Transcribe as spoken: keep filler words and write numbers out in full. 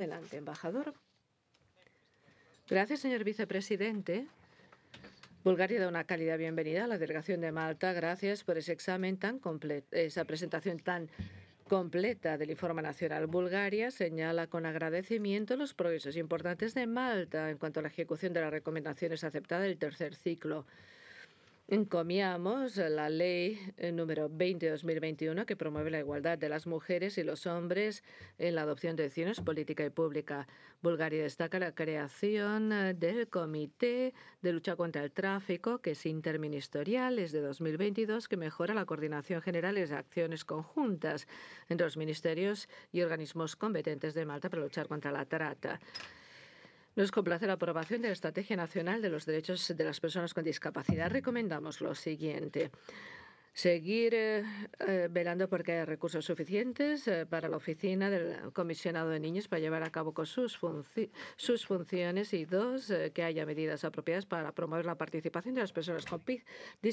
Adelante, embajador. Gracias, señor vicepresidente. Bulgaria da una cálida bienvenida a la delegación de Malta. Gracias por ese examen tan completo, esa presentación tan completa del informe nacional. Bulgaria señala con agradecimiento los progresos importantes de Malta en cuanto a la ejecución de las recomendaciones aceptadas del tercer ciclo. Encomiamos la ley número veinte de dos mil veintiuno que promueve la igualdad de las mujeres y los hombres en la adopción de decisiones política y pública. Bulgaria destaca la creación del Comité de Lucha contra el Tráfico, que es interministerial, es de dos mil veintidós, que mejora la coordinación general y las acciones conjuntas entre los ministerios y organismos competentes de Malta para luchar contra la trata. Nos complace la aprobación de la Estrategia Nacional de los Derechos de las Personas con Discapacidad. Recomendamos lo siguiente. Seguir eh, eh, velando por que haya recursos suficientes eh, para la oficina del comisionado de niños para llevar a cabo con sus, funci sus funciones y dos, eh, que haya medidas apropiadas para promover la participación de las personas con discapacidad